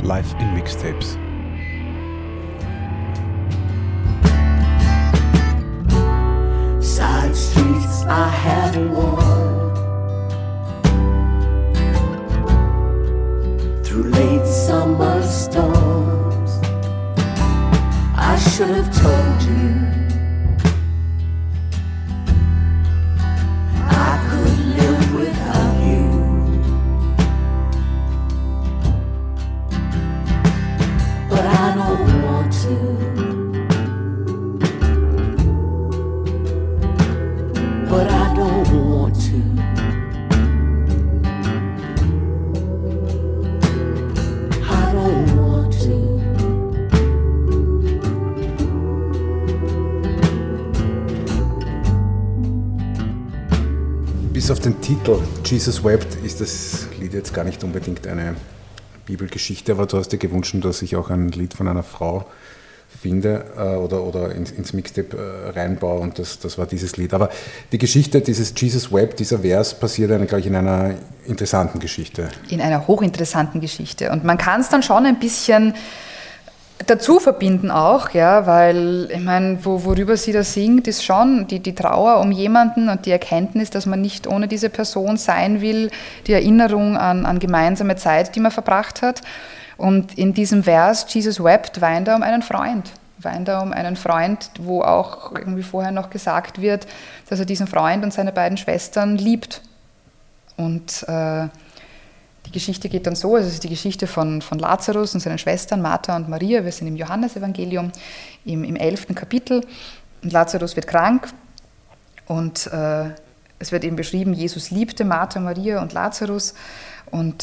live in Mixtapes. Side streets I have worn through late summer storms. I should have told you I could live without you, but I don't want to. But I don't want to. I don't want to. Bis auf den Titel Jesus Wept ist das Lied jetzt gar nicht unbedingt eine Bibelgeschichte, aber du hast dir gewünscht, dass ich auch ein Lied von einer Frau finde oder ins Mixtape reinbaue, und das war dieses Lied. Aber die Geschichte, dieses Jesus Wept, dieser Vers, passiert gleich in einer interessanten Geschichte. In einer hochinteressanten Geschichte. Und man kann es dann schon ein bisschen dazu verbinden auch, ja, weil, ich meine, worüber sie da singt, ist schon die Trauer um jemanden und die Erkenntnis, dass man nicht ohne diese Person sein will, die Erinnerung an gemeinsame Zeit, die man verbracht hat. Und in diesem Vers, Jesus wept, weint er um einen Freund. Weint er um einen Freund, wo auch irgendwie vorher noch gesagt wird, dass er diesen Freund und seine beiden Schwestern liebt. Und die Geschichte geht dann so, also es ist die Geschichte von Lazarus und seinen Schwestern Martha und Maria. Wir sind im Johannesevangelium im 11. Kapitel. Und Lazarus wird krank und es wird eben beschrieben, Jesus liebte Martha, Maria und Lazarus. Und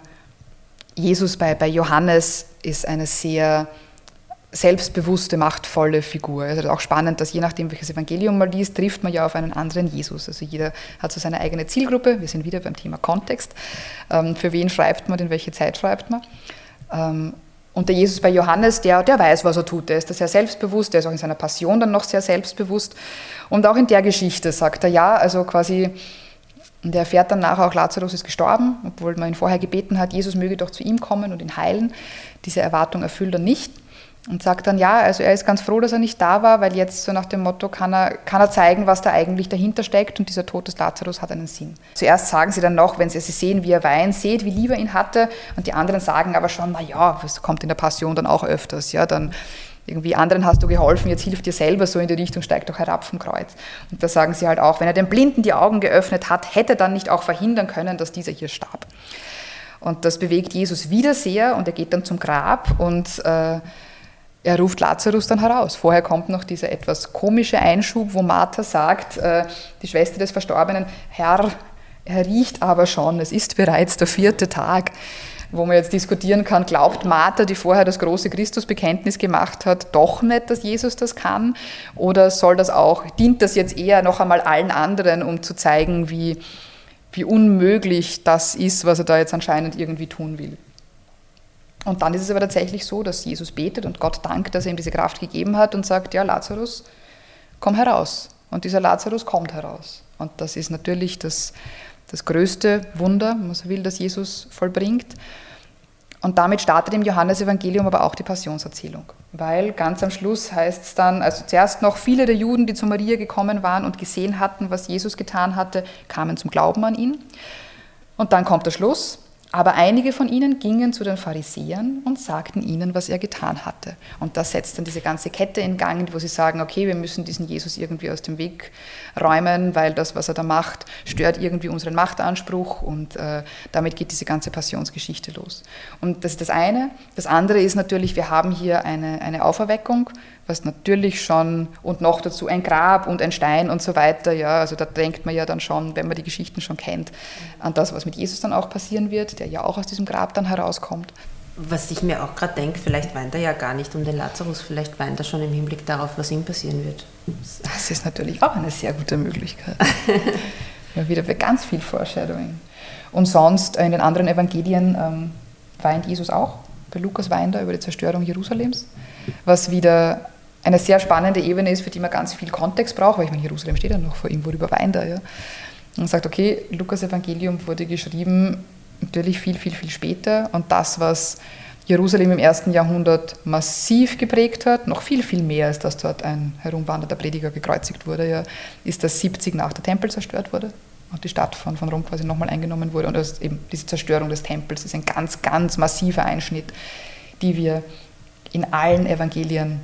Jesus bei Johannes ist eine sehr selbstbewusste, machtvolle Figur. Also auch spannend, dass je nachdem, welches Evangelium man liest, trifft man ja auf einen anderen Jesus. Also jeder hat so seine eigene Zielgruppe. Wir sind wieder beim Thema Kontext. Für wen schreibt man, in welche Zeit schreibt man? Und der Jesus bei Johannes, der weiß, was er tut. Der ist da sehr selbstbewusst, der ist auch in seiner Passion dann noch sehr selbstbewusst. Und auch in der Geschichte sagt er, ja, also quasi... Und er erfährt dann nachher auch, Lazarus ist gestorben, obwohl man ihn vorher gebeten hat, Jesus möge doch zu ihm kommen und ihn heilen. Diese Erwartung erfüllt er nicht und sagt dann, ja, also er ist ganz froh, dass er nicht da war, weil jetzt so nach dem Motto kann er zeigen, was da eigentlich dahinter steckt, und dieser Tod des Lazarus hat einen Sinn. Zuerst sagen sie dann noch, wenn sie sehen, wie er weint, seht, wie lieb er ihn hatte, und die anderen sagen aber schon, naja, das kommt in der Passion dann auch öfters, ja, dann irgendwie anderen hast du geholfen, jetzt hilf dir selber, so in die Richtung, steig doch herab vom Kreuz. Und da sagen sie halt auch, wenn er den Blinden die Augen geöffnet hat, hätte er dann nicht auch verhindern können, dass dieser hier starb. Und das bewegt Jesus wieder sehr, und er geht dann zum Grab und er ruft Lazarus dann heraus. Vorher kommt noch dieser etwas komische Einschub, wo Martha sagt, die Schwester des Verstorbenen, Herr, er riecht aber schon, es ist bereits der 4. Tag. Wo man jetzt diskutieren kann, glaubt Martha, die vorher das große Christusbekenntnis gemacht hat, doch nicht, dass Jesus das kann? Oder dient das jetzt eher noch einmal allen anderen, um zu zeigen, wie unmöglich das ist, was er da jetzt anscheinend irgendwie tun will? Und dann ist es aber tatsächlich so, dass Jesus betet und Gott dankt, dass er ihm diese Kraft gegeben hat, und sagt, ja, Lazarus, komm heraus. Und dieser Lazarus kommt heraus. Und das ist natürlich das größte Wunder, wenn man so will, das Jesus vollbringt. Und damit startet im Johannesevangelium aber auch die Passionserzählung. Weil ganz am Schluss heißt es dann, also zuerst noch viele der Juden, die zu Maria gekommen waren und gesehen hatten, was Jesus getan hatte, kamen zum Glauben an ihn. Und dann kommt der Schluss. Aber einige von ihnen gingen zu den Pharisäern und sagten ihnen, was er getan hatte. Und das setzt dann diese ganze Kette in Gang, wo sie sagen, okay, wir müssen diesen Jesus irgendwie aus dem Weg räumen, weil das, was er da macht, stört irgendwie unseren Machtanspruch, und damit geht diese ganze Passionsgeschichte los. Und das ist das eine. Das andere ist natürlich, wir haben hier eine Auferweckung, was natürlich schon, und noch dazu ein Grab und ein Stein und so weiter, ja, also da denkt man ja dann schon, wenn man die Geschichten schon kennt, an das, was mit Jesus dann auch passieren wird, der ja auch aus diesem Grab dann herauskommt. Was ich mir auch gerade denke, vielleicht weint er ja gar nicht um den Lazarus, vielleicht weint er schon im Hinblick darauf, was ihm passieren wird. Das ist natürlich auch eine sehr gute Möglichkeit. Ja, wieder bei ganz viel Foreshadowing. Und sonst in den anderen Evangelien weint Jesus auch. Bei Lukas weint er über die Zerstörung Jerusalems, was wieder eine sehr spannende Ebene ist, für die man ganz viel Kontext braucht, weil ich meine, Jerusalem steht ja noch vor ihm, worüber weint er? Ja? Und sagt, okay, Lukas Evangelium wurde geschrieben natürlich viel, viel, viel später, und das, was Jerusalem im 1. Jahrhundert massiv geprägt hat, noch viel, viel mehr, als dass dort ein herumwandernder Prediger gekreuzigt wurde, ja, ist, dass 70 nach der Tempel zerstört wurde und die Stadt von Rom quasi nochmal eingenommen wurde. Und das eben diese Zerstörung des Tempels ist ein ganz, ganz massiver Einschnitt, den wir in allen Evangelien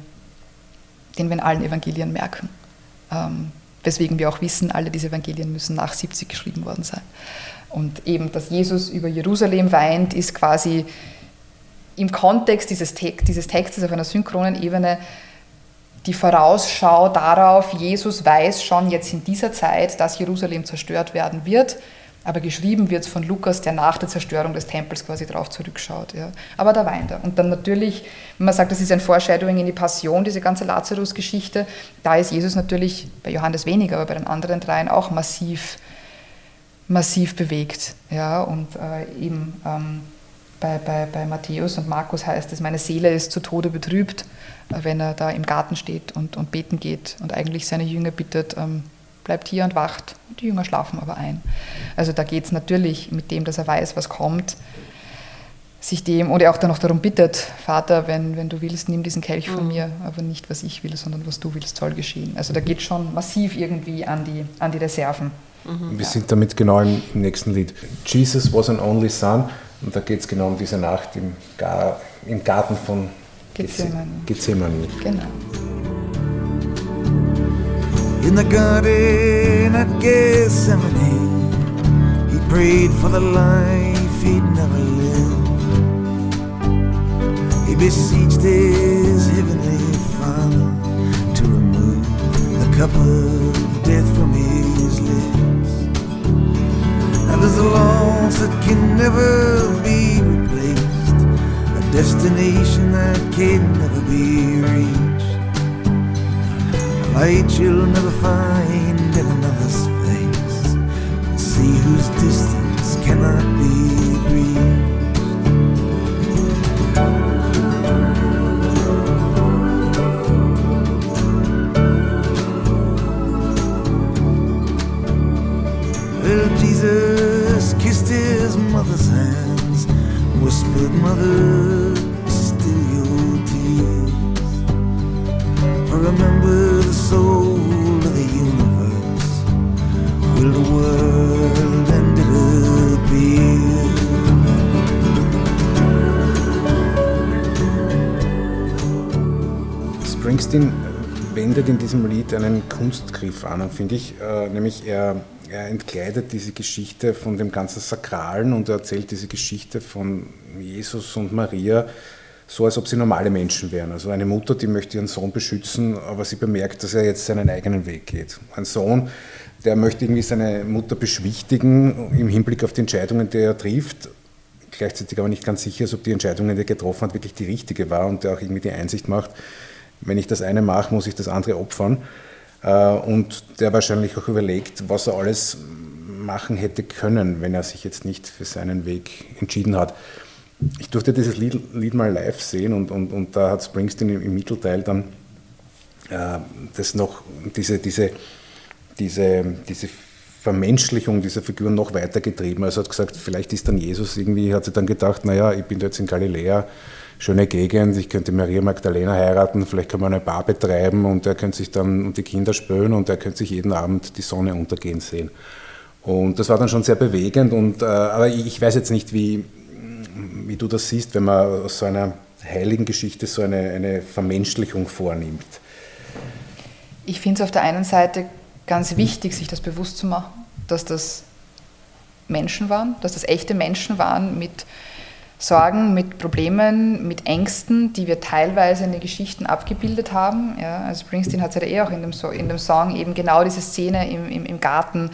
merken. Weswegen wir auch wissen, alle diese Evangelien müssen nach 70 geschrieben worden sein. Und eben, dass Jesus über Jerusalem weint, ist quasi im Kontext dieses Textes auf einer synchronen Ebene die Vorausschau darauf, Jesus weiß schon jetzt in dieser Zeit, dass Jerusalem zerstört werden wird, aber geschrieben wird es von Lukas, der nach der Zerstörung des Tempels quasi darauf zurückschaut. Ja. Aber da weint er. Und dann natürlich, wenn man sagt, das ist ein Foreshadowing in die Passion, diese ganze Lazarus-Geschichte, da ist Jesus natürlich, bei Johannes weniger, aber bei den anderen dreien auch massiv bewegt. Ja. Und eben bei Matthäus und Markus heißt es, meine Seele ist zu Tode betrübt, wenn er da im Garten steht und beten geht und eigentlich seine Jünger bittet, bleibt hier und wacht. Die Jünger schlafen aber ein. Also da geht es natürlich mit dem, dass er weiß, was kommt, sich dem, und er auch dann noch darum bittet, Vater, wenn du willst, nimm diesen Kelch von mir, aber nicht, was ich will, sondern was du willst, soll geschehen. Also da geht es schon massiv irgendwie an die Reserven. Wir sind damit genau im nächsten Lied. Jesus was an only son, und da geht es genau um diese Nacht im Garten von Gethsemane. Genau. In the garden at Gethsemane, he prayed for the life he'd never lived. He beseeched his heavenly Father to remove the cup of death from his lips. And there's a loss that can never be replaced, a destination that can never be reached, light you'll never find in another's face, and see whose distance cannot be breathed. Well, Jesus kissed his mother's hands, whispered, Mother, still your tears. For remember, the soul of the universe will the world and it appear. Springsteen wendet in diesem Lied einen Kunstgriff an, finde ich, nämlich er entkleidet diese Geschichte von dem ganzen Sakralen und er erzählt diese Geschichte von Jesus und Maria so, als ob sie normale Menschen wären. Also eine Mutter, die möchte ihren Sohn beschützen, aber sie bemerkt, dass er jetzt seinen eigenen Weg geht. Ein Sohn, der möchte irgendwie seine Mutter beschwichtigen im Hinblick auf die Entscheidungen, die er trifft, gleichzeitig aber nicht ganz sicher ist, ob die Entscheidung, die er getroffen hat, wirklich die richtige war und der auch irgendwie die Einsicht macht, wenn ich das eine mache, muss ich das andere opfern. Und der wahrscheinlich auch überlegt, was er alles machen hätte können, wenn er sich jetzt nicht für seinen Weg entschieden hat. Ich durfte dieses Lied mal live sehen und da hat Springsteen im Mittelteil dann das noch, diese Vermenschlichung dieser Figur noch weitergetrieben. Also hat gesagt, vielleicht ist dann Jesus irgendwie, hat sie dann gedacht, naja, ich bin da jetzt in Galiläa, schöne Gegend, ich könnte Maria Magdalena heiraten, vielleicht kann man eine Bar betreiben und er könnte sich dann um die Kinder spölen und er könnte sich jeden Abend die Sonne untergehen sehen. Und das war dann schon sehr bewegend, aber ich weiß jetzt nicht, wie du das siehst, wenn man aus so einer heiligen Geschichte so eine Vermenschlichung vornimmt. Ich finde es auf der einen Seite ganz wichtig, sich das bewusst zu machen, dass das Menschen waren, dass das echte Menschen waren mit Sorgen, mit Problemen, mit Ängsten, die wir teilweise in den Geschichten abgebildet haben. Ja, also Springsteen hat es ja auch in dem Song eben genau diese Szene im Garten,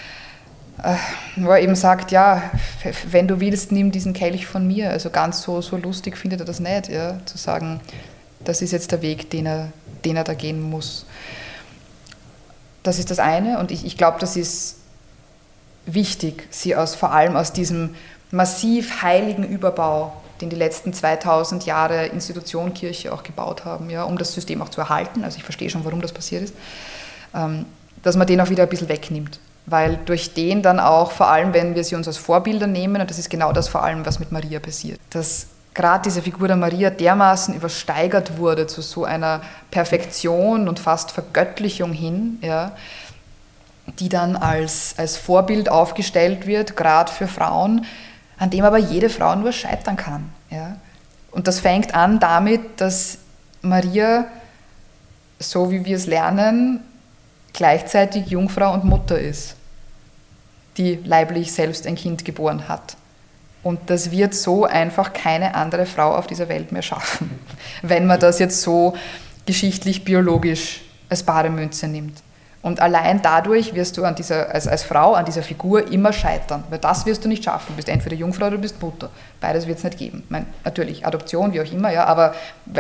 wo er eben sagt, ja, wenn du willst, nimm diesen Kelch von mir. Also ganz so lustig findet er das nicht, ja, zu sagen, das ist jetzt der Weg, den er da gehen muss. Das ist das eine und ich glaube, das ist wichtig, sie vor allem aus diesem massiv heiligen Überbau, den die letzten 2000 Jahre Institution Kirche auch gebaut haben, ja, um das System auch zu erhalten, also ich verstehe schon, warum das passiert ist, dass man den auch wieder ein bisschen wegnimmt. Weil durch den dann auch, vor allem wenn wir sie uns als Vorbilder nehmen, und das ist genau das vor allem, was mit Maria passiert, das gerade diese Figur der Maria dermaßen übersteigert wurde zu so einer Perfektion und fast Vergöttlichung hin, ja, die dann als Vorbild aufgestellt wird, gerade für Frauen, an dem aber jede Frau nur scheitern kann. Ja. Und das fängt an damit, dass Maria, so wie wir es lernen, gleichzeitig Jungfrau und Mutter ist, die leiblich selbst ein Kind geboren hat. Und das wird so einfach keine andere Frau auf dieser Welt mehr schaffen, wenn man das jetzt so geschichtlich, biologisch als bare Münze nimmt. Und allein dadurch wirst du als Frau an dieser Figur immer scheitern, weil das wirst du nicht schaffen. Du bist entweder Jungfrau oder du bist Mutter. Beides wird es nicht geben. Ich meine, natürlich, Adoption, wie auch immer, ja, aber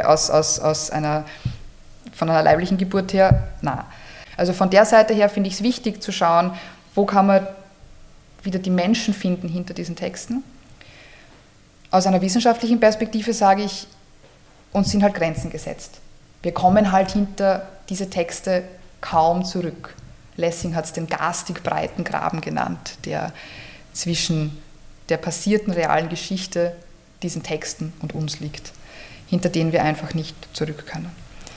von einer leiblichen Geburt her, na. Also von der Seite her finde ich es wichtig zu schauen, wo kann man wieder die Menschen finden hinter diesen Texten. Aus einer wissenschaftlichen Perspektive sage ich, uns sind halt Grenzen gesetzt. Wir kommen halt hinter diese Texte kaum zurück. Lessing hat es den garstig breiten Graben genannt, der zwischen der passierten realen Geschichte, diesen Texten und uns liegt, hinter denen wir einfach nicht zurück können.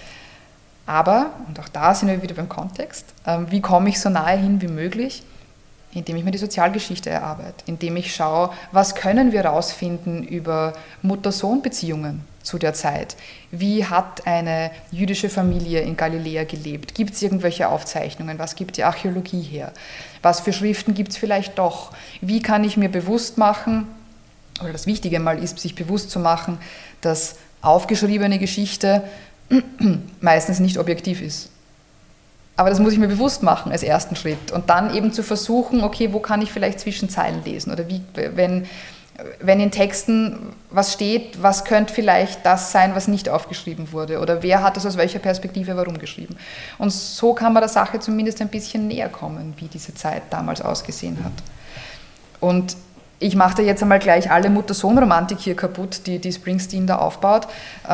Aber, und auch da sind wir wieder beim Kontext, wie komme ich so nahe hin wie möglich? Indem ich mir die Sozialgeschichte erarbeite, indem ich schaue, was können wir herausfinden über Mutter-Sohn-Beziehungen zu der Zeit. Wie hat eine jüdische Familie in Galiläa gelebt? Gibt es irgendwelche Aufzeichnungen? Was gibt die Archäologie her? Was für Schriften gibt es vielleicht doch? Wie kann ich mir bewusst machen, oder das Wichtige mal ist, sich bewusst zu machen, dass aufgeschriebene Geschichte meistens nicht objektiv ist. Aber das muss ich mir bewusst machen als ersten Schritt und dann eben zu versuchen, okay, wo kann ich vielleicht zwischen Zeilen lesen oder wie, wenn in Texten was steht, was könnte vielleicht das sein, was nicht aufgeschrieben wurde oder wer hat das aus welcher Perspektive warum geschrieben. Und so kann man der Sache zumindest ein bisschen näher kommen, wie diese Zeit damals ausgesehen hat. Und ich mache da jetzt einmal gleich alle Mutter-Sohn-Romantik hier kaputt, die Springsteen da aufbaut.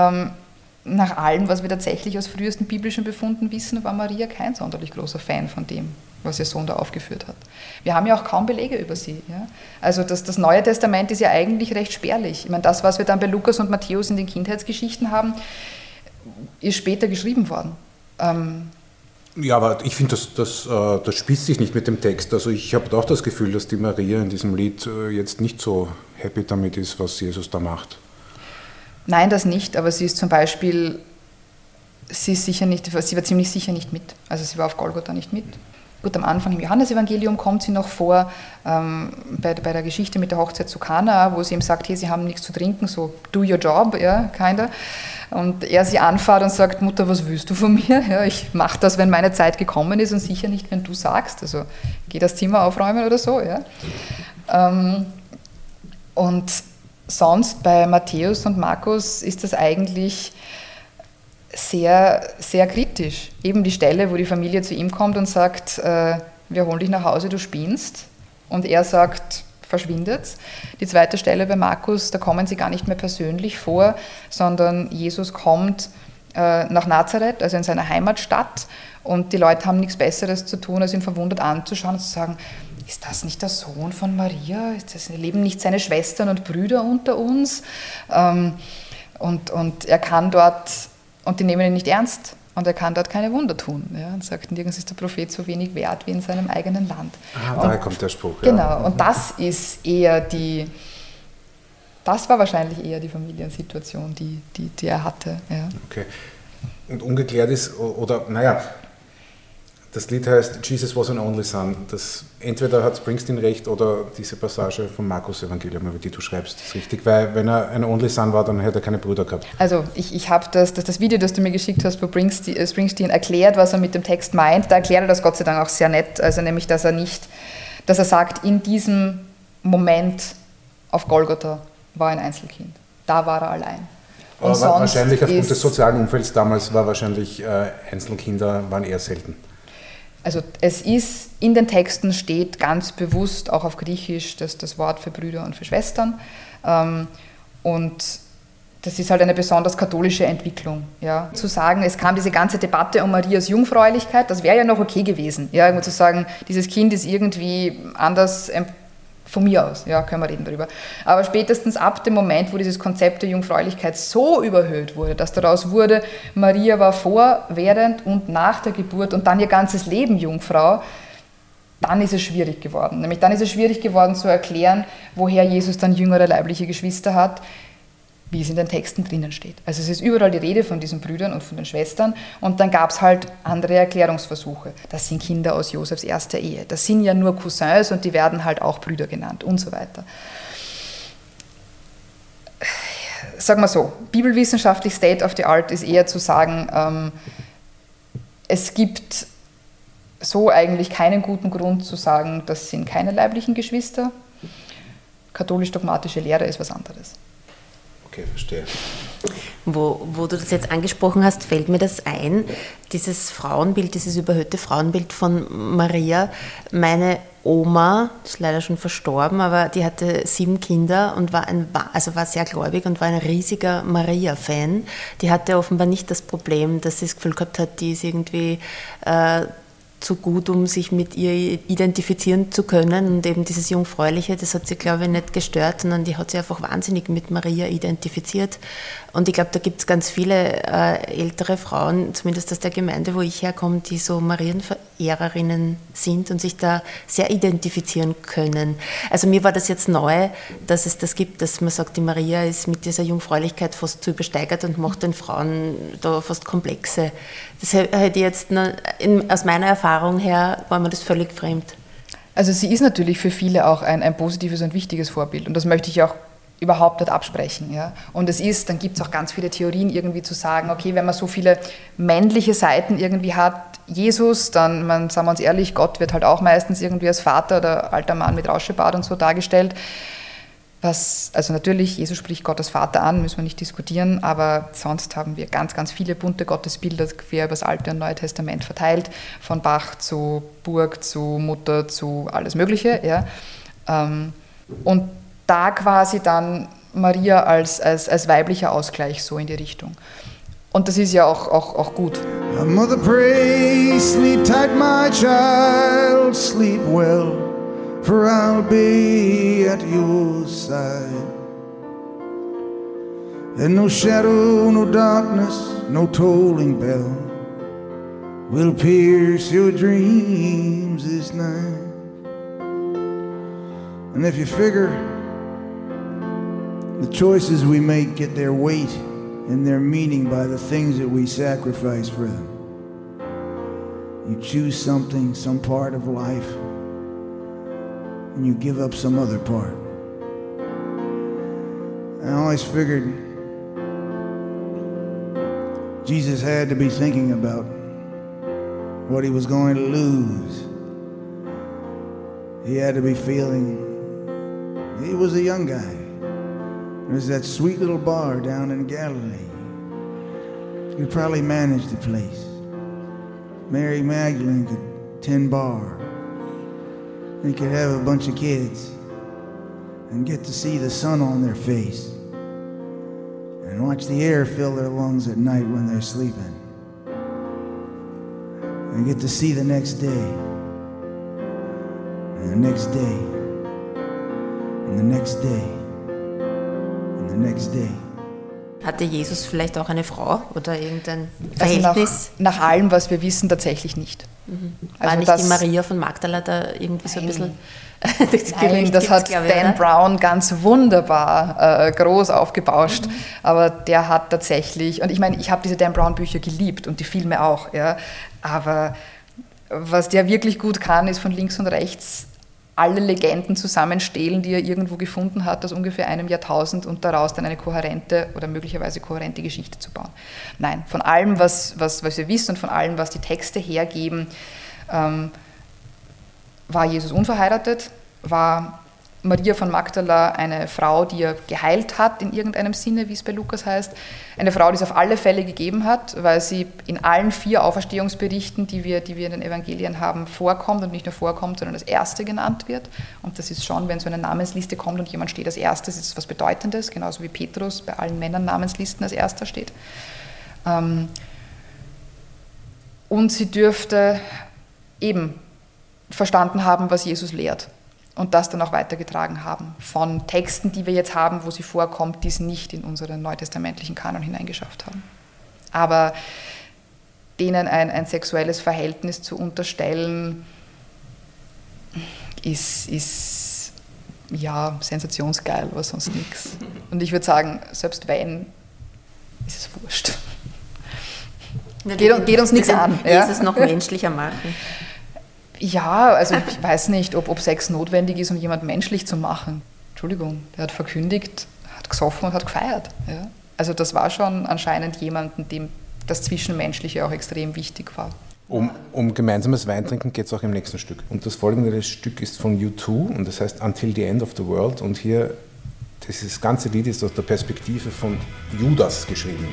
Nach allem, was wir tatsächlich aus frühesten biblischen Befunden wissen, war Maria kein sonderlich großer Fan von dem, was ihr Sohn da aufgeführt hat. Wir haben ja auch kaum Belege über sie. Ja? Also das Neue Testament ist ja eigentlich recht spärlich. Ich meine, das, was wir dann bei Lukas und Matthäus in den Kindheitsgeschichten haben, ist später geschrieben worden. Ja, aber ich finde, das spießt sich nicht mit dem Text. Also ich habe auch das Gefühl, dass die Maria in diesem Lied jetzt nicht so happy damit ist, was Jesus da macht. Nein, das nicht, aber sie ist zum Beispiel, sie war ziemlich sicher nicht mit. Also sie war auf Golgotha nicht mit. Gut, am Anfang im Johannesevangelium kommt sie noch vor, bei der Geschichte mit der Hochzeit zu Kana, wo sie ihm sagt, hey, sie haben nichts zu trinken, so do your job, ja, kinda. Und er sie anfährt und sagt, Mutter, was willst du von mir? Ja, ich mache das, wenn meine Zeit gekommen ist und sicher nicht, wenn du sagst. Also geh das Zimmer aufräumen oder so. Ja. Und sonst bei Matthäus und Markus ist das eigentlich sehr, sehr kritisch. Eben die Stelle, wo die Familie zu ihm kommt und sagt, wir holen dich nach Hause, du spinnst. Und er sagt, verschwindet. Die zweite Stelle bei Markus, da kommen sie gar nicht mehr persönlich vor, sondern Jesus kommt nach Nazareth, also in seiner Heimatstadt, und die Leute haben nichts Besseres zu tun, als ihn verwundert anzuschauen und zu sagen, ist das nicht der Sohn von Maria? Leben nicht seine Schwestern und Brüder unter uns? Und er kann dort, und die nehmen ihn nicht ernst, und er kann dort keine Wunder tun. Ja, und sagt, nirgends ist der Prophet so wenig wert wie in seinem eigenen Land. Daher kommt der Spruch. Genau, ja. Und das ist eher das war wahrscheinlich eher die Familiensituation, die er hatte. Ja. Okay. Und ungeklärt ist, oder naja, das Lied heißt Jesus was an only son. Entweder hat Springsteen recht oder diese Passage vom Markus-Evangelium, über die du schreibst, ist richtig. Weil wenn er ein only son war, dann hätte er keine Brüder gehabt. Also ich habe das Video, das du mir geschickt hast, wo Springsteen erklärt, was er mit dem Text meint. Da erklärt er das Gott sei Dank auch sehr nett. Also nämlich, dass er sagt, in diesem Moment auf Golgotha war ein Einzelkind. Da war er allein. Und aber wahrscheinlich aufgrund des sozialen Umfelds damals war wahrscheinlich Einzelkinder waren eher selten. Also es ist, in den Texten steht ganz bewusst, auch auf Griechisch, das Wort für Brüder und für Schwestern. Und das ist halt eine besonders katholische Entwicklung. Ja. Zu sagen, es kam diese ganze Debatte um Marias Jungfräulichkeit, das wäre ja noch okay gewesen. Ja, zu sagen, dieses Kind ist irgendwie anders Von mir aus, ja, können wir reden darüber. Aber spätestens ab dem Moment, wo dieses Konzept der Jungfräulichkeit so überhöht wurde, dass daraus wurde, Maria war vor, während und nach der Geburt und dann ihr ganzes Leben Jungfrau, dann ist es schwierig geworden. Nämlich dann ist es schwierig geworden zu erklären, woher Jesus dann jüngere leibliche Geschwister hat, wie es in den Texten drinnen steht. Also es ist überall die Rede von diesen Brüdern und von den Schwestern und dann gab es halt andere Erklärungsversuche. Das sind Kinder aus Josefs erster Ehe. Das sind ja nur Cousins und die werden halt auch Brüder genannt und so weiter. Sagen wir so, bibelwissenschaftlich State of the Art ist eher zu sagen, es gibt so eigentlich keinen guten Grund zu sagen, das sind keine leiblichen Geschwister. Katholisch-dogmatische Lehre ist was anderes. Okay, verstehe. Wo du das jetzt angesprochen hast, fällt mir das ein, dieses Frauenbild, dieses überhöhte Frauenbild von Maria. Meine Oma, ist leider schon verstorben, aber die hatte 7 Kinder und war sehr gläubig und war ein riesiger Maria-Fan. Die hatte offenbar nicht das Problem, dass sie das Gefühl gehabt hat, die ist irgendwie zu gut, um sich mit ihr identifizieren zu können. Und eben dieses Jungfräuliche, das hat sie, glaube ich, nicht gestört, sondern die hat sich einfach wahnsinnig mit Maria identifiziert. Und ich glaube, da gibt es ganz viele ältere Frauen, zumindest aus der Gemeinde, wo ich herkomme, die so Marienverehrerinnen sind und sich da sehr identifizieren können. Also mir war das jetzt neu, dass es das gibt, dass man sagt, die Maria ist mit dieser Jungfräulichkeit fast zu übersteigert und macht den Frauen da fast Komplexe. Das hätte ich jetzt aus meiner Erfahrung her, war mir das völlig fremd. Also sie ist natürlich für viele auch ein positives und wichtiges Vorbild und das möchte ich auch überhaupt nicht absprechen. Ja? Und dann gibt es auch ganz viele Theorien irgendwie zu sagen, okay, wenn man so viele männliche Seiten irgendwie hat, Jesus, dann, sagen wir uns ehrlich, Gott wird halt auch meistens irgendwie als Vater oder alter Mann mit Rauschebart und so dargestellt. Also natürlich, Jesus spricht Gott als Vater an, müssen wir nicht diskutieren, aber sonst haben wir ganz, ganz viele bunte Gottesbilder quer über das Alte und Neue Testament verteilt, von Bach zu Burg, zu Mutter, zu alles Mögliche. Ja. Und da quasi dann Maria als weiblicher Ausgleich so in die Richtung. Und das ist ja auch gut. Mother, pray, sleep tight, my child, sleep well, for I'll be at your side. And no shadow, no darkness, no tolling bell will pierce your dreams this night. And if you figure the choices we make get their weight and their meaning by the things that we sacrifice for them, you choose something, some part of life, and you give up some other part. I always figured Jesus had to be thinking about what he was going to lose. He had to be feeling, he was a young guy. There's that sweet little bar down in Galilee. He could probably manage the place. Mary Magdalene could tend bar. He could have a bunch of kids and get to see the sun on their face and watch the air fill their lungs at night when they're sleeping and get to see the next day and the next day and the next day and the next day. Hatte Jesus vielleicht auch eine Frau oder irgendein Verhältnis? Also nach allem, was wir wissen, tatsächlich nicht. War also nicht die Maria von Magdala da irgendwie so ein bisschen... Nein, das hat Dan Brown ganz wunderbar groß aufgebauscht, aber der hat tatsächlich, und ich meine, ich habe diese Dan Brown Bücher geliebt und die Filme auch, ja, aber was der wirklich gut kann, ist von links und rechts alle Legenden zusammenstehlen, die er irgendwo gefunden hat, aus ungefähr einem Jahrtausend und daraus dann eine kohärente oder möglicherweise kohärente Geschichte zu bauen. Nein, von allem, was wir wissen und von allem, was die Texte hergeben, war Jesus unverheiratet, war Maria von Magdala eine Frau, die er geheilt hat in irgendeinem Sinne, wie es bei Lukas heißt, eine Frau, die es auf alle Fälle gegeben hat, weil sie in allen 4 Auferstehungsberichten, die wir in den Evangelien haben, vorkommt und nicht nur vorkommt, sondern als Erste genannt wird. Und das ist schon, wenn so eine Namensliste kommt und jemand steht als Erstes, ist es was Bedeutendes, genauso wie Petrus bei allen Männern Namenslisten als Erster steht. Und sie dürfte eben verstanden haben, was Jesus lehrt. und das dann auch weitergetragen haben von Texten, die wir jetzt haben, wo sie vorkommt, die es nicht in unseren neutestamentlichen Kanon hineingeschafft haben. Aber denen ein sexuelles Verhältnis zu unterstellen, ist ja sensationsgeil, aber sonst nichts. Und ich würde sagen, selbst wenn, ist es wurscht. Geht uns nichts an. Wie ist es noch menschlicher machen? Ja, also ich weiß nicht, ob Sex notwendig ist, um jemanden menschlich zu machen. Entschuldigung, der hat verkündigt, hat gesoffen und hat gefeiert. Ja? Also das war schon anscheinend jemanden, dem das Zwischenmenschliche auch extrem wichtig war. Um gemeinsames Weintrinken geht es auch im nächsten Stück. Und das folgende Stück ist von U2 und das heißt Until the End of the World. Und hier, dieses ganze Lied ist aus der Perspektive von Judas geschrieben.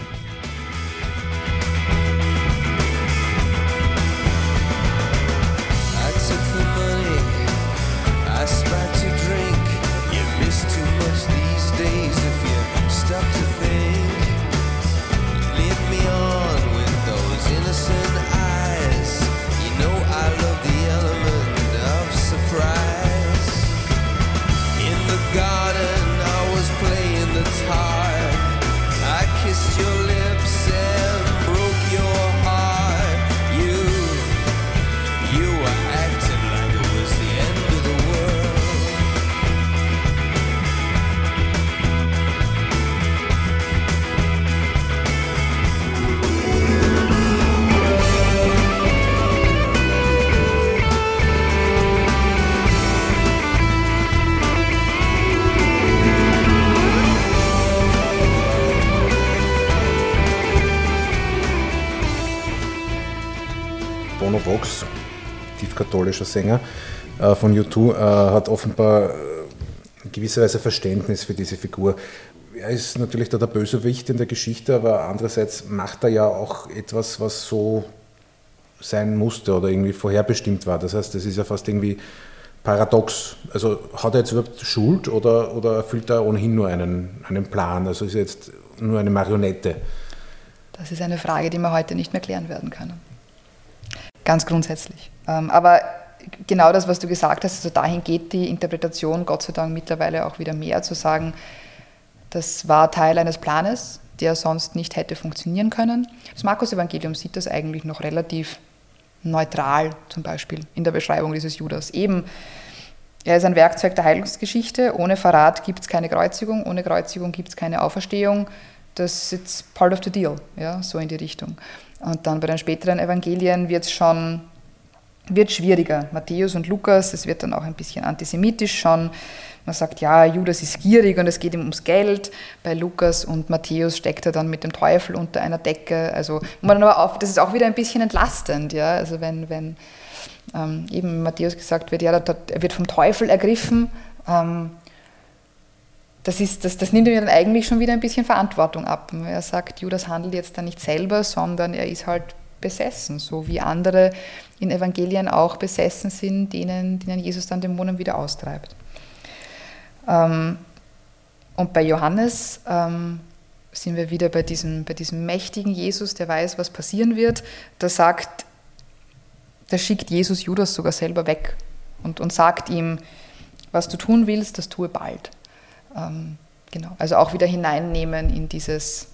Bono Vox, tiefkatholischer Sänger von U2, hat offenbar in gewisser Weise Verständnis für diese Figur. Er ist natürlich da der Bösewicht in der Geschichte, aber andererseits macht er ja auch etwas, was so sein musste oder irgendwie vorherbestimmt war. Das heißt, es ist ja fast irgendwie paradox. Also hat er jetzt überhaupt Schuld oder erfüllt er ohnehin nur einen Plan? Also ist er jetzt nur eine Marionette? Das ist eine Frage, die wir heute nicht mehr klären werden können. Ganz grundsätzlich. Aber genau das, was du gesagt hast, also dahin geht die Interpretation Gott sei Dank mittlerweile auch wieder mehr, zu sagen, das war Teil eines Planes, der sonst nicht hätte funktionieren können. Das Markus-Evangelium sieht das eigentlich noch relativ neutral, zum Beispiel in der Beschreibung dieses Judas. Eben, er ist ein Werkzeug der Heilungsgeschichte, ohne Verrat gibt es keine Kreuzigung, ohne Kreuzigung gibt es keine Auferstehung. Das ist part of the deal, ja, so in die Richtung. Und dann bei den späteren Evangelien wird schwieriger. Matthäus und Lukas, das wird dann auch ein bisschen antisemitisch schon. Man sagt, ja, Judas ist gierig und es geht ihm ums Geld. Bei Lukas und Matthäus steckt er dann mit dem Teufel unter einer Decke. Also, das ist auch wieder ein bisschen entlastend. Ja? Also wenn eben Matthäus gesagt wird, ja, er wird vom Teufel ergriffen, das nimmt ihm dann eigentlich schon wieder ein bisschen Verantwortung ab. Er sagt, Judas handelt jetzt dann nicht selber, sondern er ist halt besessen, so wie andere in Evangelien auch besessen sind, denen Jesus dann Dämonen wieder austreibt. Und bei Johannes sind wir wieder bei diesem mächtigen Jesus, der weiß, was passieren wird. Da schickt Jesus Judas sogar selber weg und sagt ihm, was du tun willst, das tue bald. Genau, also auch wieder hineinnehmen in dieses,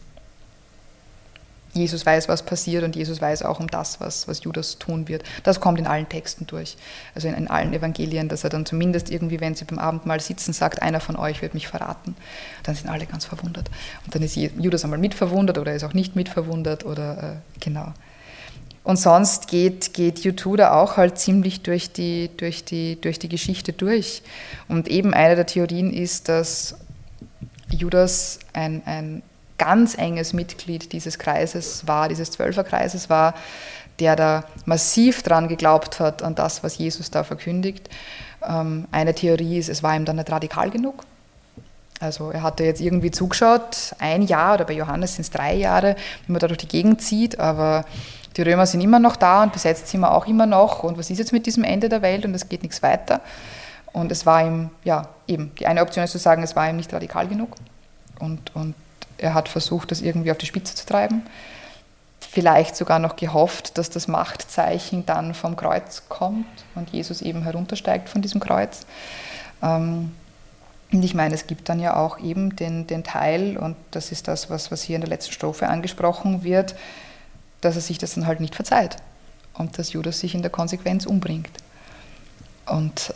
Jesus weiß, was passiert und Jesus weiß auch um das, was Judas tun wird. Das kommt in allen Texten durch, also in allen Evangelien, dass er dann zumindest irgendwie, wenn sie beim Abendmahl sitzen, sagt, einer von euch wird mich verraten. Dann sind alle ganz verwundert. Und dann ist Judas einmal mitverwundert oder ist auch nicht mitverwundert oder genau. Und sonst geht U2 da auch halt ziemlich durch die Geschichte durch. Und eben eine der Theorien ist, dass Judas ein ganz enges Mitglied dieses Kreises war, dieses Zwölferkreises war, der da massiv dran geglaubt hat, an das, was Jesus da verkündigt. Eine Theorie ist, es war ihm dann nicht radikal genug. Also er hatte jetzt irgendwie zugeschaut, 1 Jahr oder bei Johannes sind es 3 Jahre, wie man da durch die Gegend zieht, aber die Römer sind immer noch da und besetzt sind wir auch immer noch. Und was ist jetzt mit diesem Ende der Welt und es geht nichts weiter? Und es war ihm, ja, eben, die eine Option ist zu sagen, es war ihm nicht radikal genug. Und er hat versucht, das irgendwie auf die Spitze zu treiben. Vielleicht sogar noch gehofft, dass das Machtzeichen dann vom Kreuz kommt und Jesus eben heruntersteigt von diesem Kreuz. Und ich meine, es gibt dann ja auch eben den Teil, und das ist das, was hier in der letzten Strophe angesprochen wird, dass er sich das dann halt nicht verzeiht und dass Judas sich in der Konsequenz umbringt. Und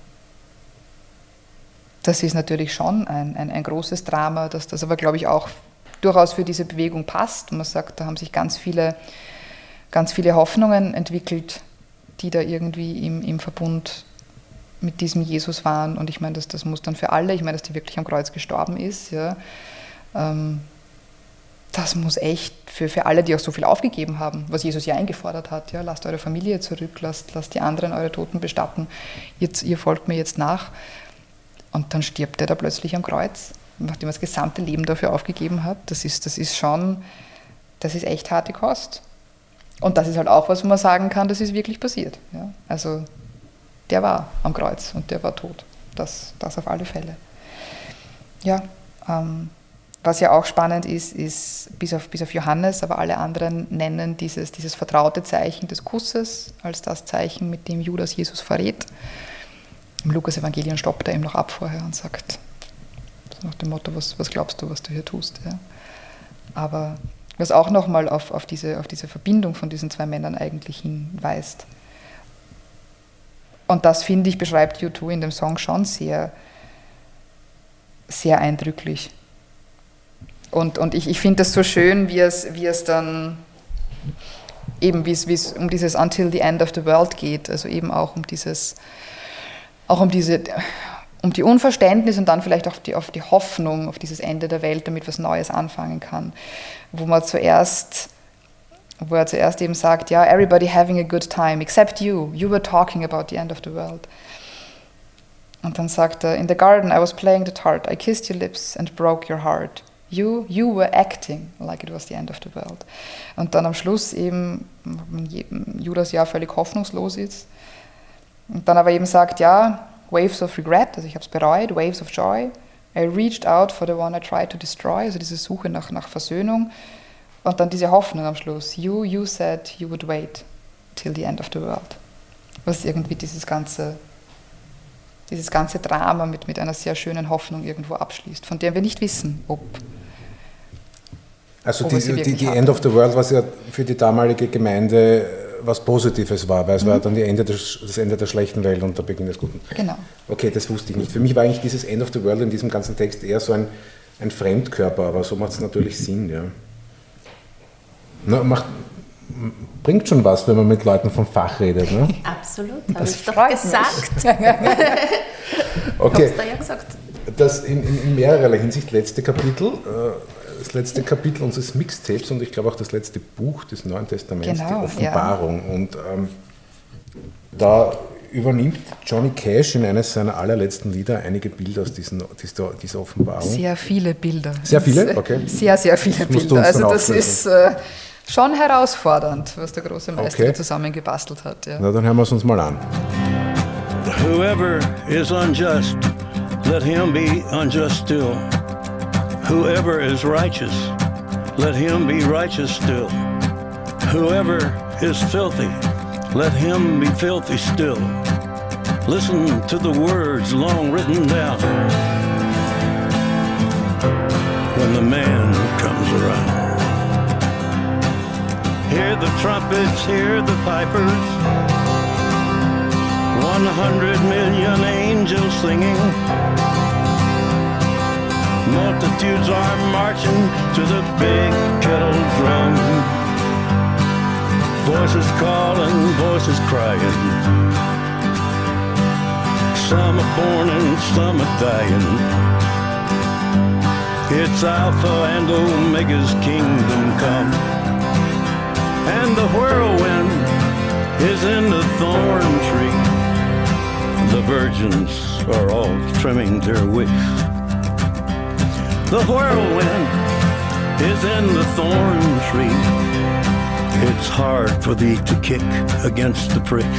das ist natürlich schon ein großes Drama, dass das aber, glaube ich, auch durchaus für diese Bewegung passt. Und man sagt, da haben sich ganz viele Hoffnungen entwickelt, die da irgendwie im Verbund mit diesem Jesus waren. Und ich meine, das muss dann für alle, ich meine, dass der wirklich am Kreuz gestorben ist, ja, das muss echt für alle, die auch so viel aufgegeben haben, was Jesus ja eingefordert hat, ja, lasst eure Familie zurück, lasst die anderen eure Toten bestatten, ihr folgt mir jetzt nach. Und dann stirbt er da plötzlich am Kreuz, nachdem er das gesamte Leben dafür aufgegeben hat. Das ist echt harte Kost. Und das ist halt auch was, wo man sagen kann, das ist wirklich passiert. Ja. Also der war am Kreuz und der war tot. Das auf alle Fälle. Ja, was ja auch spannend ist bis auf Johannes, aber alle anderen nennen dieses vertraute Zeichen des Kusses als das Zeichen, mit dem Judas Jesus verrät. Im Lukas-Evangelium stoppt er ihm noch ab vorher und sagt, nach dem Motto, was glaubst du, was du hier tust? Ja. Aber was auch nochmal auf diese Verbindung von diesen zwei Männern eigentlich hinweist. Und das, finde ich, beschreibt U2 in dem Song schon sehr, sehr eindrücklich. Und ich finde das so schön, wie es dann eben, wie es um dieses Until the End of the World geht, also eben auch um die Unverständnis und dann vielleicht auch auf die Hoffnung auf dieses Ende der Welt, damit was Neues anfangen kann. Wo er zuerst eben sagt, ja, everybody having a good time, except you were talking about the end of the world. Und dann sagt er, in the garden I was playing the tart, I kissed your lips and broke your heart. You were acting like it was the end of the world. Und dann am Schluss eben, wenn Judas ja völlig hoffnungslos ist, und dann aber eben sagt, ja, waves of regret, also ich habe es bereut, waves of joy, I reached out for the one I tried to destroy, also diese Suche nach Versöhnung, und dann diese Hoffnung am Schluss, you said you would wait till the end of the world. Was irgendwie dieses ganze Drama mit einer sehr schönen Hoffnung irgendwo abschließt, von der wir nicht wissen, ob die End of the World, was ja für die damalige Gemeinde was Positives war, weil es war dann das Ende der schlechten Welt und der Beginn des Guten. Genau. Okay, das wusste ich nicht. Für mich war eigentlich dieses End of the World in diesem ganzen Text eher so ein Fremdkörper, aber so macht es natürlich Sinn. Ja. Bringt schon was, wenn man mit Leuten vom Fach redet. Ne? Absolut, habe Das ich doch freut gesagt. Okay. Hab's da ja gesagt. Das in mehrerlei Hinsicht letzte Kapitel. Das letzte Kapitel unseres Mixtapes und ich glaube auch das letzte Buch des Neuen Testaments, genau, die Offenbarung. Ja. Und da übernimmt Johnny Cash in eines seiner allerletzten Lieder einige Bilder aus dieser Offenbarung. Sehr viele Bilder. Sehr viele? Okay. Sehr, sehr viele Bilder. Also das ist schon herausfordernd, was der große Meister da zusammengebastelt hat. Ja. Na, dann hören wir es uns mal an. Whoever is unjust, let him be unjust still. Whoever is righteous, let him be righteous still. Whoever is filthy, let him be filthy still. Listen to the words long written down when the man comes around. Hear the trumpets, hear the pipers, 100 million angels singing. Multitudes are marching to the big kettle drum. Voices calling, voices crying. Some are born and some are dying. It's Alpha and Omega's kingdom come. And the whirlwind is in the thorn tree. The virgins are all trimming their wicks. The whirlwind is in the thorn tree. It's hard for thee to kick against the pricks.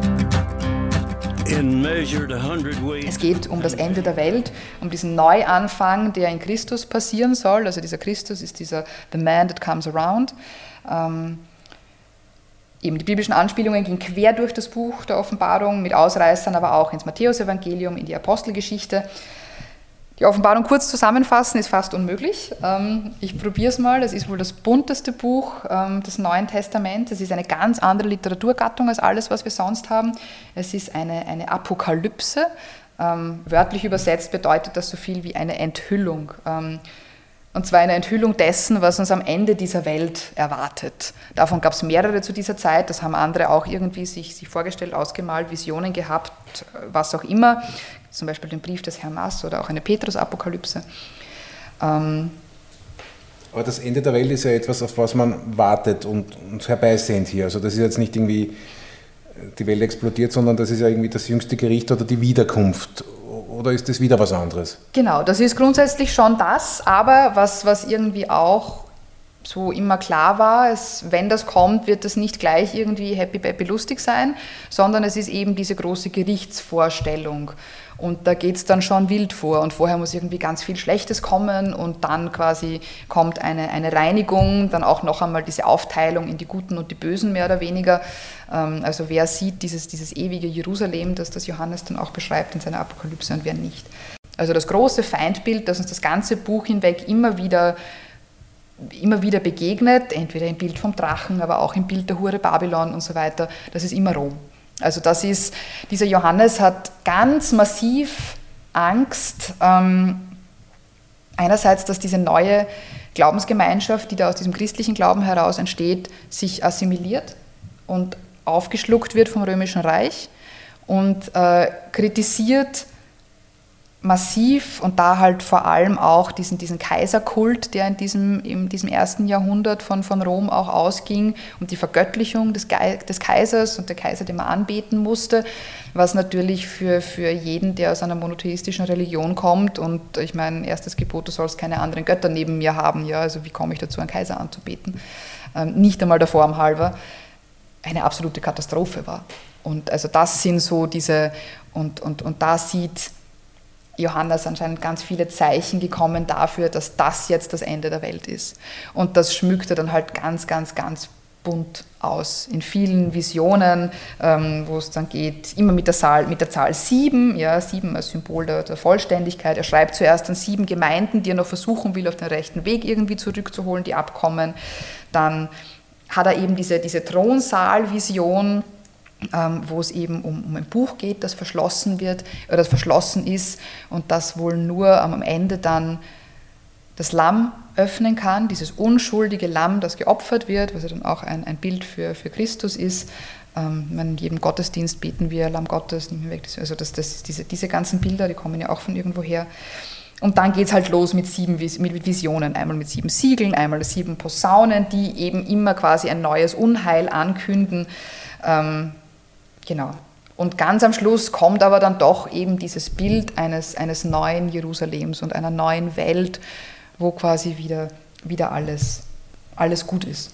In measured 100 ways. Es geht um das Ende der Welt, um diesen Neuanfang, der in Christus passieren soll. Also dieser Christus ist the man that comes around. Eben die biblischen Anspielungen gehen quer durch das Buch der Offenbarung, mit Ausreißern aber auch ins Matthäusevangelium, in die Apostelgeschichte. Die Offenbarung kurz zusammenfassen ist fast unmöglich. Ich probiere es mal. Das ist wohl das bunteste Buch des Neuen Testaments. Es ist eine ganz andere Literaturgattung als alles, was wir sonst haben. Es ist eine Apokalypse. Wörtlich übersetzt bedeutet das so viel wie eine Enthüllung. Und zwar eine Enthüllung dessen, was uns am Ende dieser Welt erwartet. Davon gab es mehrere zu dieser Zeit, das haben andere auch irgendwie sich vorgestellt, ausgemalt, Visionen gehabt, was auch immer. Zum Beispiel den Brief des Hermas oder auch eine Petrus-Apokalypse. Aber das Ende der Welt ist ja etwas, auf was man wartet und herbeisehnt hier. Also das ist jetzt nicht irgendwie, die Welt explodiert, sondern das ist ja irgendwie das jüngste Gericht oder die Wiederkunft. Oder ist das wieder was anderes? Genau, das ist grundsätzlich schon das, aber was irgendwie auch so immer klar war, wenn das kommt, wird das nicht gleich irgendwie happy, happy, lustig sein, sondern es ist eben diese große Gerichtsvorstellung. Und da geht es dann schon wild vor und vorher muss irgendwie ganz viel Schlechtes kommen und dann quasi kommt eine Reinigung, dann auch noch einmal diese Aufteilung in die Guten und die Bösen mehr oder weniger. Also wer sieht dieses ewige Jerusalem, das Johannes dann auch beschreibt in seiner Apokalypse und wer nicht. Also das große Feindbild, das uns das ganze Buch hinweg immer wieder begegnet, entweder im Bild vom Drachen, aber auch im Bild der Hure Babylon und so weiter, das ist immer Rom. Also dieser Johannes hat ganz massiv Angst, einerseits, dass diese neue Glaubensgemeinschaft, die da aus diesem christlichen Glauben heraus entsteht, sich assimiliert und aufgeschluckt wird vom Römischen Reich und kritisiert massiv und da halt vor allem auch diesen Kaiserkult, der in diesem ersten Jahrhundert von Rom auch ausging und die Vergöttlichung des Kaisers und der Kaiser, den man anbeten musste, was natürlich für jeden, der aus einer monotheistischen Religion kommt und ich meine, erstes Gebot, du sollst keine anderen Götter neben mir haben, ja, also wie komme ich dazu, einen Kaiser anzubeten, nicht einmal der Form halber, eine absolute Katastrophe war. Und also das sind so diese, und da sieht Johannes anscheinend ganz viele Zeichen gekommen dafür, dass das jetzt das Ende der Welt ist. Und das schmückt er dann halt ganz, ganz, ganz bunt aus. In vielen Visionen, wo es dann geht, immer mit der Zahl 7, ja, 7 als Symbol der Vollständigkeit. Er schreibt zuerst an 7 Gemeinden, die er noch versuchen will, auf den rechten Weg irgendwie zurückzuholen, die abkommen. Dann hat er eben diese Thronsaal-Vision, wo es eben um ein Buch geht, das verschlossen wird oder das verschlossen ist und das wohl nur am Ende dann das Lamm öffnen kann, dieses unschuldige Lamm, das geopfert wird, was ja dann auch ein Bild für Christus ist. In jedem Gottesdienst beten wir Lamm Gottes, nimm mir weg. Also diese ganzen Bilder, die kommen ja auch von irgendwo her. Und dann geht es halt los mit 7 Visionen, einmal mit 7 Siegeln, einmal 7 Posaunen, die eben immer quasi ein neues Unheil ankünden. Genau. Und ganz am Schluss kommt aber dann doch eben dieses Bild eines neuen Jerusalems und einer neuen Welt, wo quasi wieder alles gut ist.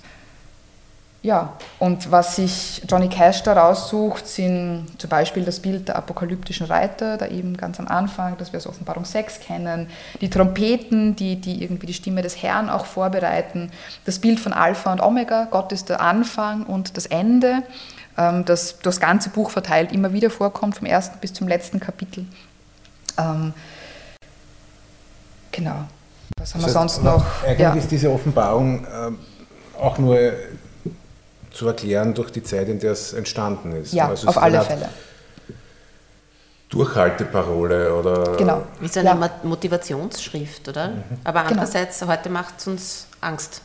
Ja, und was sich Johnny Cash da raussucht, sind zum Beispiel das Bild der apokalyptischen Reiter, da eben ganz am Anfang, dass wir aus Offenbarung 6 kennen, die Trompeten, die irgendwie die Stimme des Herrn auch vorbereiten, das Bild von Alpha und Omega, Gott ist der Anfang und das Ende, das das ganze Buch verteilt immer wieder vorkommt, vom ersten bis zum letzten Kapitel. Genau. Was haben wir sonst noch? Eigentlich ist diese Offenbarung auch nur zu erklären durch die Zeit, in der es entstanden ist. Ja, also auf alle Fälle. Durchhalteparole oder... Genau. Wie so eine Motivationsschrift, oder? Mhm. Aber andererseits, heute macht es uns Angst.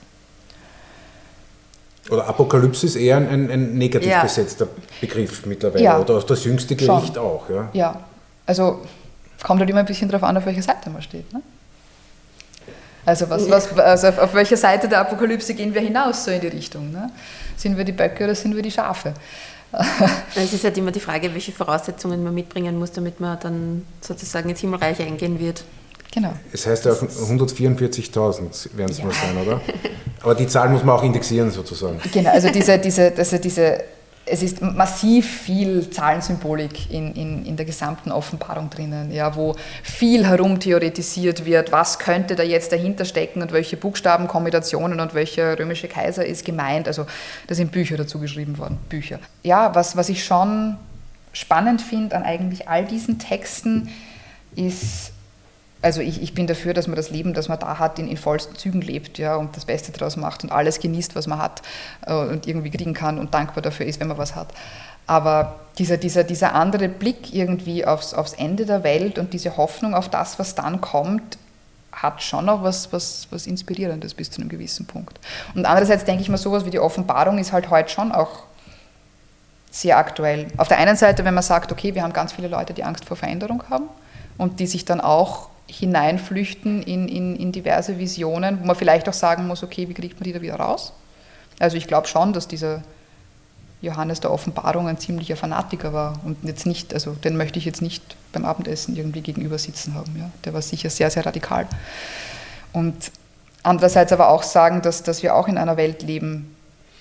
Oder Apokalypse ist eher ein negativ besetzter Begriff mittlerweile. Ja. Oder das jüngste Gericht Schon. auch. Ja. Ja, also kommt halt immer ein bisschen darauf an, auf welcher Seite man steht. Ne? Also, also auf welcher Seite der Apokalypse gehen wir hinaus so in die Richtung? Ne? Sind wir die Böcke oder sind wir die Schafe? Es ist halt immer die Frage, welche Voraussetzungen man mitbringen muss, damit man dann sozusagen ins Himmelreich eingehen wird. Genau. Es heißt ja 144.000 werden es nur sein, oder? Aber die Zahl muss man auch indexieren sozusagen. Genau, also es ist massiv viel Zahlensymbolik in der gesamten Offenbarung drinnen, ja, wo viel herumtheoretisiert wird, was könnte da jetzt dahinter stecken und welche Buchstabenkombinationen und welcher römische Kaiser ist gemeint. Also da sind Bücher dazu geschrieben worden, Bücher. Ja, was ich schon spannend finde an eigentlich all diesen Texten ist, also ich bin dafür, dass man das Leben, das man da hat, in vollsten Zügen lebt, ja, und das Beste daraus macht und alles genießt, was man hat und irgendwie kriegen kann und dankbar dafür ist, wenn man was hat. Aber dieser andere Blick irgendwie aufs Ende der Welt und diese Hoffnung auf das, was dann kommt, hat schon auch was Inspirierendes bis zu einem gewissen Punkt. Und andererseits denke ich mal, sowas wie die Offenbarung ist halt heute schon auch sehr aktuell. Auf der einen Seite, wenn man sagt, okay, wir haben ganz viele Leute, die Angst vor Veränderung haben und die sich dann auch hineinflüchten in diverse Visionen, wo man vielleicht auch sagen muss, okay, wie kriegt man die da wieder raus? Also ich glaube schon, dass dieser Johannes der Offenbarung ein ziemlicher Fanatiker war und jetzt nicht, also den möchte ich jetzt nicht beim Abendessen irgendwie gegenüber sitzen haben. Ja? Der war sicher sehr, sehr radikal. Und andererseits aber auch sagen, dass wir auch in einer Welt leben,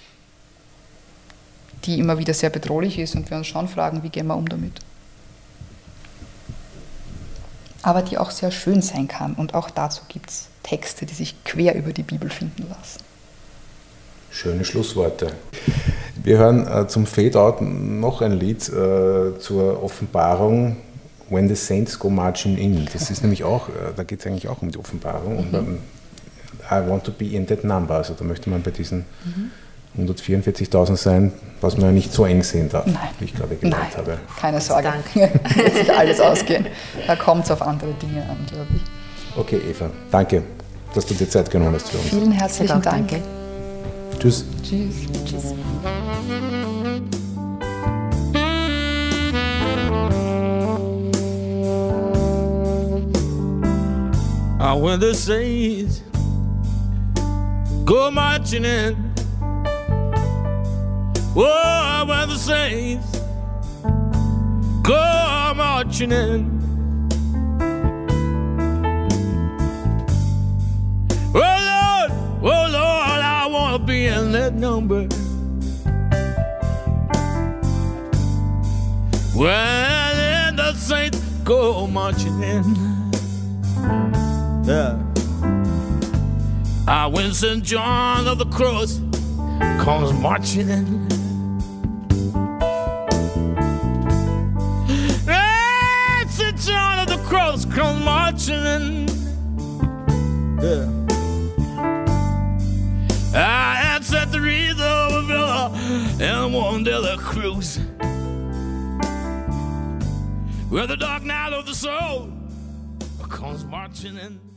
die immer wieder sehr bedrohlich ist und wir uns schon fragen, wie gehen wir um damit? Aber die auch sehr schön sein kann. Und auch dazu gibt es Texte, die sich quer über die Bibel finden lassen. Schöne Schlussworte. Wir hören zum Fade-Out noch ein Lied zur Offenbarung, When the Saints Go Marching In. Das ist nämlich auch, da geht es eigentlich auch um die Offenbarung. Und I want to be in that number. Also da möchte man bei diesen 144.000 sein, was man ja nicht so eng sehen darf, wie ich gerade gemeint habe. Keine Sorge, wird sich alles ausgehen. Da kommt es auf andere Dinge an, glaube ich. Okay, Eva, danke, dass du dir Zeit genommen hast für uns. Vielen herzlichen Dank. Danke. Tschüss. Tschüss. Tschüss. When the saints go marching in, oh, when the saints go marching in, oh Lord, I want to be in that number. When the saints go marching in. Yeah. When St. John of the Cross comes marching in. St. John of the Cross comes marching in. Yeah. I set the wreath of a villa and one de la Cruz. Where the dark night of the soul comes marching in.